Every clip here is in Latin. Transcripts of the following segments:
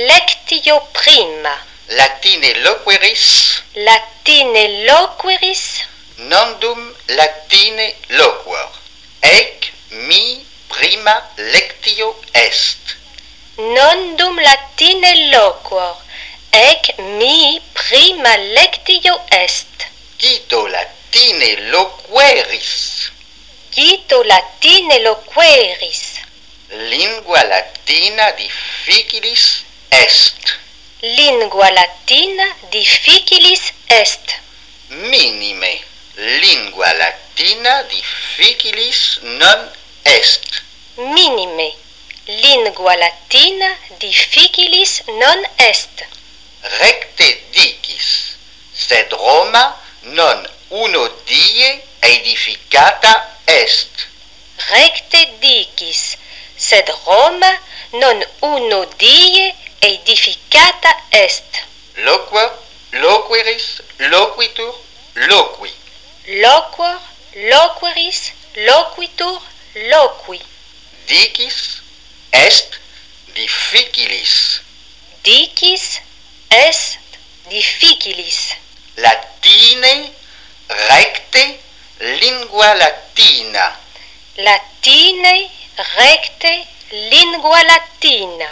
lectio prima. Latine loqueris, Latine loqueris, nondum latine loquor. Ec mi prima lectio est. nondum Latine loquor, ec mi prima lectio est. Cito latine loqueris. Cito Latine loqueris, Lingua latina difficilis est. lingua Latina difficilis est. Minime lingua latina difficilis non est. Minime, lingua Latina difficilis non est. Recte dicis, sed Roma non uno die edificata est. Recte dicis, sed Roma non uno die edificata est. Loquor, loqueris, loquitur, loqui. Loquor, loqueris, loquitur, loqui. Dicis, est difficilis. Dicis, est difficilis. Latine, recte, lingua latina. Latine, recte, lingua Latina.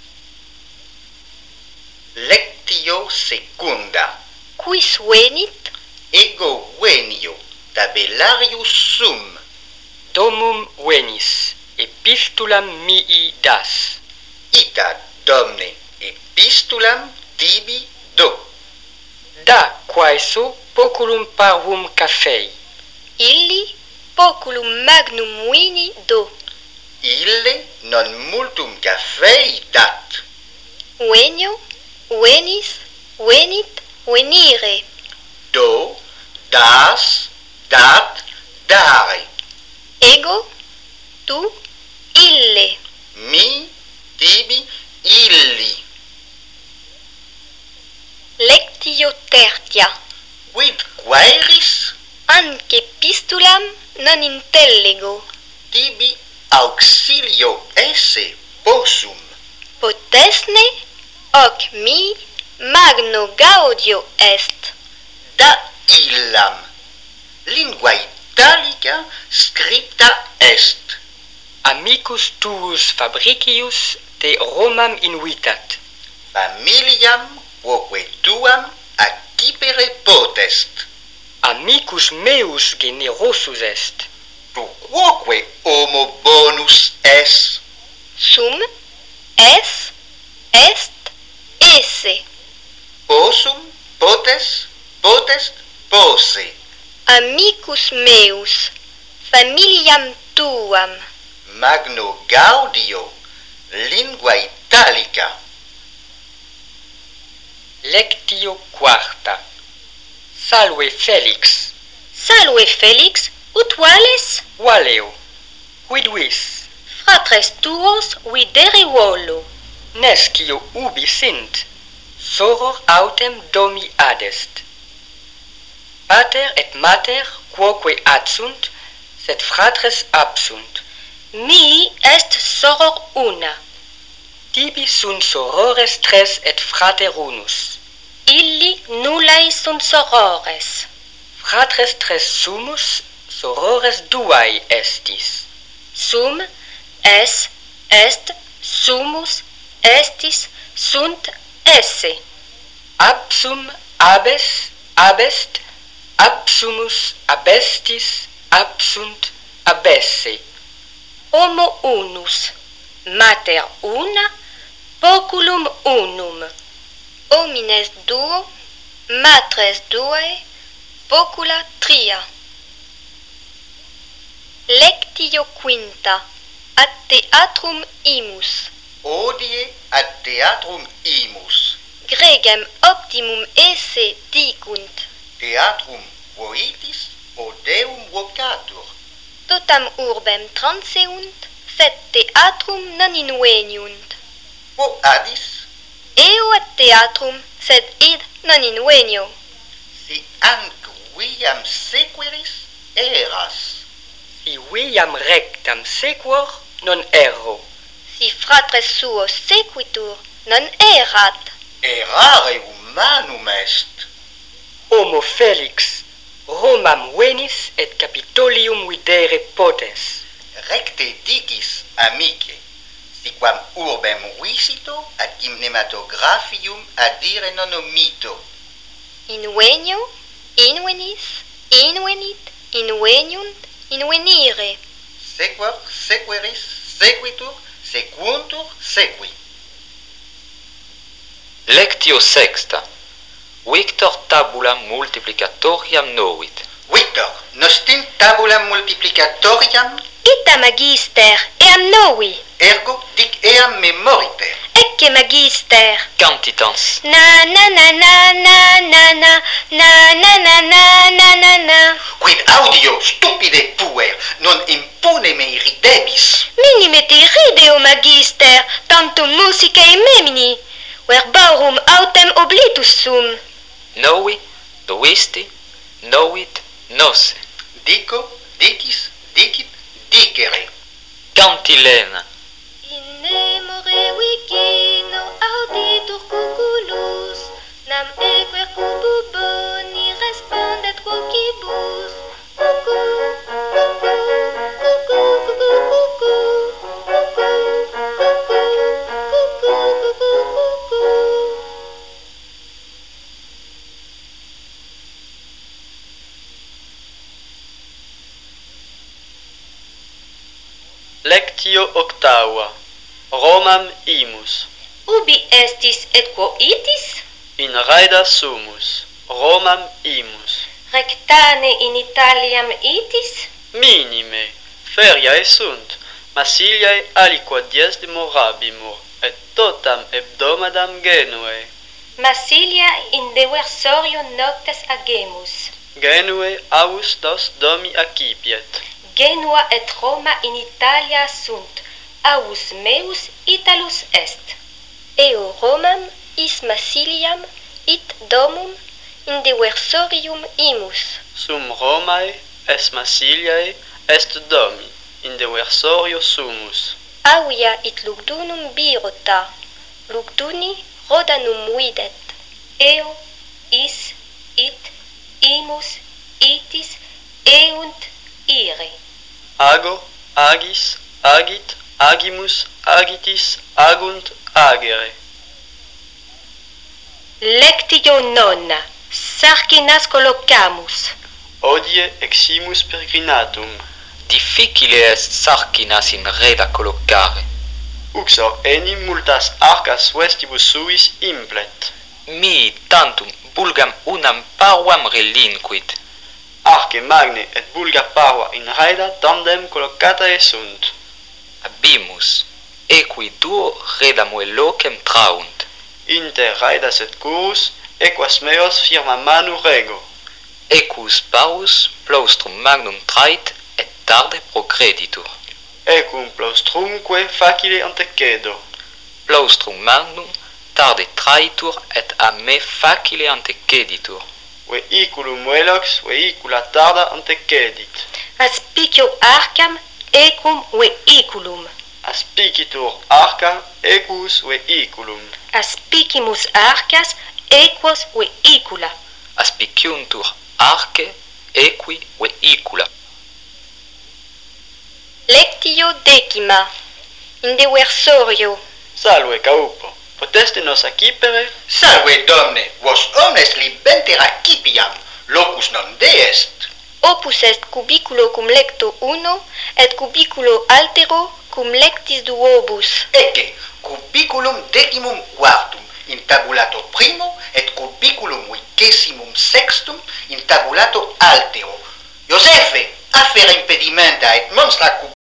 Lectio secunda. Quis venit? Ego venio, tabellarius sum. Domum venis, epistulam mihi das. Ita domne epistulam tibi do. Da quaeso poculum parvum cafei. Illi poculum magnum vini do. Ille non multum cafei dat. Venio, venis, venit, venire. Do, das, dat, dare. Ego, tu, ille. Mi, tibi, illi. Lectio tertia. Quid quaeris? Anque epistulam non intellego. Tibi auxilio esse possum. Potesne, hoc mi magno gaudio est. Da illam. Lingua italica scripta est. Amicus tuus Fabricius te Romam invitat. Familiam quoque tuam accipere potest. Amicus meus generosus est. Tu quoque homo bonus es. Sum, es, est, esse. Possum, potes, potest, posse. Amicus meus, familiam tuam. Magno gaudio, lingua italica. Lectio quarta. Salve Felix. Salve Felix, ut vales? Valeo. Quid vis? Fratres tuos videre volo. Nescio ubi sint. Soror autem domi adest. Pater et mater quoque adsunt, sed fratres absunt. Mi est soror una. Tibi sunt sorores tres et frater unus. Illi nullae sunt sorores. Fratres tres sumus, sorores duae estis. Sum, es, est, sumus, estis, sunt, esse. Absum, abes, abest, absumus, abestis, absunt, abesse. Homo unus, mater una, poculum unum. Homines duo, matres duae, pocula tria. Lectio quinta. Ad theatrum imus. Hodie ad theatrum imus. Gregem optimum esse dicunt. Theatrum voitis odeum vocatur. Totam urbem transeunt, sed theatrum non inveniunt. Quo adis? Eo ad theatrum, sed id non invenio. Si anc viam sequiris eras. Si viam rectam sequor, non erro. Si fratres suos sequitur, non erat. Errare humanum est. Homo Felix, Romam venis et Capitolium videre potens. Recte dicis, amice, siquam urbem visito ad cinematographium adire non omito. Invenio, invenis, invenit, inveniunt, invenire. Sequor, sequeris, sequitur, sequuntur, sequi. Lectio sexta. Victor tabulam multiplicatoriam novit. Victor, nostin tabulam multiplicatoriam, Ita magister, eam novi. ergo dic eam memoriter. Ecce magister. Quantitans. Na na na na na na na na na na na na na na. Quid audio stupide puer, non impune mei ridebis. Minime te rideo magister, tantum musicae memini. Verbaurum autem oblitus sum. Novi, novisti, novit, nose. Dico, dicis, dicit, dicere. Cantilena. Inemore wikino auditur cuculus, nam equer cubu boni respondet quocibus. Cucu, cucu, cucu, cucu, cucu, cucu, cucu, cucu, cucu, cucu. Lectio octava. Romam imus. Ubi estis et quo itis? In raeda sumus. Romam imus. Rectane in Italiam itis? Minime. Feriae sunt. Massiliae aliqua dies demorabimur. Et totam hebdomadam Genuae. Massilia in deversorio noctes agemus. Genuae avus dos domi accipiet. Genua et Roma in Italia sunt, avus meus Italus est. Eo Romam is Massiliam it domum in deversorium imus. Sum Romae es Massiliae est domi. In deversorio sumus. Auia it lugdunum birota, lugduni rodanum videt. Eo is it imus itis eunt ire. Ago, agis, agit, agimus, agitis, agunt, agere. Lectio nonna, sarcinas collocamus. Hodie eximus peregrinatum. Difficile est sarcinas in reda collocare. Uxor enim multas arcas vestibus suis implet. Mi tantum bulgam unam parvam relinquit. Arce magne et bulga parva in raeda tandem collocatae sunt. Abimus, equi duo redamue locem traunt. Inter raedas et curus, equas meos firma manu rego. Equus parus plaustrum magnum trait et tarde procreditur. Ecum plaustrumque facile antecedo. Plaustrum magnum tarde traitur et a me facile anteceditur. Veiculum velox, veicula tarda antecedit. Aspicio arcam ecum veiculum. Aspicitur arca, equus veiculum. Aspicimus arcas equos veicula. Aspiciuntur arce equi veicula. Lectio decima. In deversorio. Salve, caupo. Poteste nos accipere? Salve, Domne, vos omnes libenter accipiam, locus non deest. Opus est cubiculo cum lecto uno, et cubiculo altero cum lectis duobus. Ecce, cubiculum decimum quartum in tabulato primo et cubiculum vicesimum sextum in tabulato altero. Josefe, affer impedimenta et monstra